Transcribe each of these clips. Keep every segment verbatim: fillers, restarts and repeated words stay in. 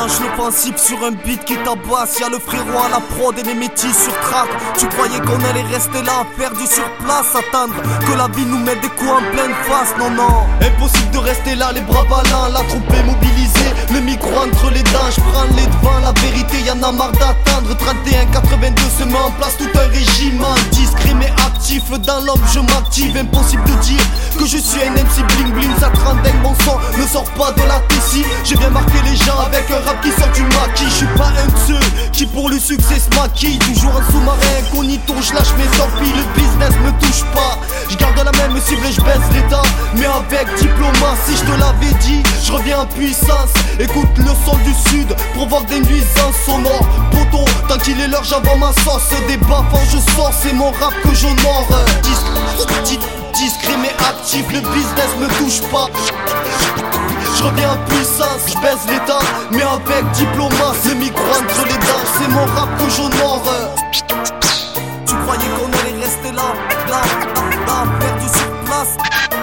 lâche l'offensive sur un beat qui tabasse. Y'a le frérot à la prod et les métis sur track. Tu croyais qu'on allait rester là, faire du surplace, attendre que la vie nous mette des coups en pleine face. Non, non, impossible de rester là, les bras ballants, la troupe est mobilisée, le micro entre les dents. Je prends les devants, la vérité y'en a marre d'attendre. Trente et un quatre-vingt-deux se met en place tout un régiment. Discret mais actif, dans l'ombre je m'active. Impossible de dire que je suis un M C bling bling. Ça trentaine, mon sang ne sort pas de la tessie. J'ai bien marqué les gens avec un rap qui sort du maquis. Je suis pas un de ceux qui pour le succès se maquille. Toujours un sous-marin incognito, je lâche mes torpilles. Le business me touche pas, je garde la même cible et je baisse l'état. Mais avec diplomatie, je te l'avais dit, je reviens en puissance. Écoute le son du sud, provoque des nuisances sonores. Poto, tant qu'il est l'heure j'envoie ma sauce. Des baffants je sors, c'est mon rap que j'honore. Dis, dis, discret mais actif, le business me touche pas. Je reviens en puissance, je baisse l'état, mais avec diplomatie. Le micro entre les dents, c'est mon rap que j'honore. Tu croyais qu'on allait rester là, là, là, là, faire du surplace.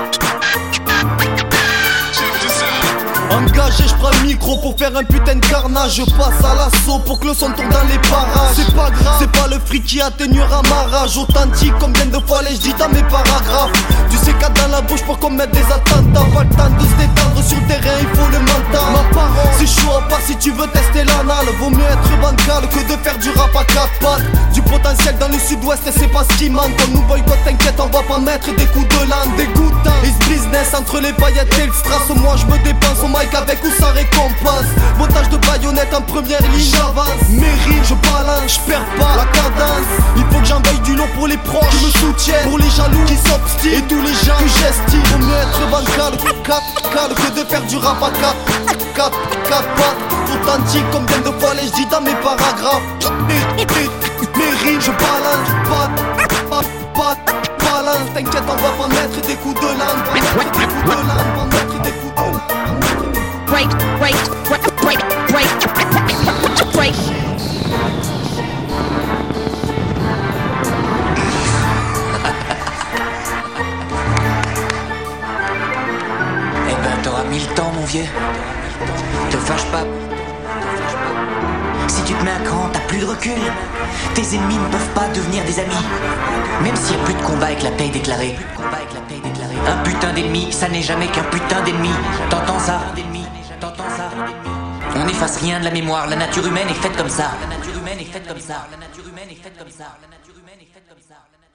Engagé, je prends le micro pour faire un putain de carnage. Je passe à l'assaut pour que le son tourne dans les parages. C'est pas grave, c'est pas le fric qui atténuera ma rage. Authentique, combien de fois l'ai-je dit dans mes paragraphes. Du C quatre dans la bouche pour qu'on mette des attentats. Pas le temps de se détendre sur le terrain, il faut le mental. Ma parole, c'est chaud à part si tu veux tester l'anal. Vaut mieux être bancal que de faire du rap à quatre pattes. Du potentiel dans le sud-ouest et c'est pas ce qui manque. Quand nous boycott, t'inquiète, on va pas mettre des coups de langue. Dégoûtant, is business entre les paillettes et le strass. Moi je me dépense au mic avec ou sans récompense. Montage de baïonnette en première ligne, j'avance. Mes rimes, je balance, je perds pas la cadence. Il faut que j'envoie du lot pour les proches qui me soutiennent, pour les jaloux qui s'obstinent et tous les gens que j'estime. Vaut mieux être bancal, cap, cal que de faire du rap à cap, cap, cap, pattes. Authentique, combien de fois l'ai-je dit dans mes paragraphes. Mes, mes, mes rimes, je balance, pas, pas, pas, balance. T'inquiète, on va pas mettre des coups de langue, on va mettre des coups de langue, on va mettre des coups de langue. Break, break, break, break, break, break. Eh ben t'auras mis le temps mon vieux. Te fâche pas. Si tu te mets un cran, t'as plus de recul. Tes ennemis ne peuvent pas devenir des amis. Même s'il n'y a plus de combat avec la paix déclarée. Un putain d'ennemi, ça n'est jamais qu'un putain d'ennemi. T'entends ça? T'entends ça? On n'efface rien de la mémoire, la nature humaine est faite comme ça. La nature humaine est faite comme ça. La nature humaine est faite comme ça. La nature humaine est faite comme ça.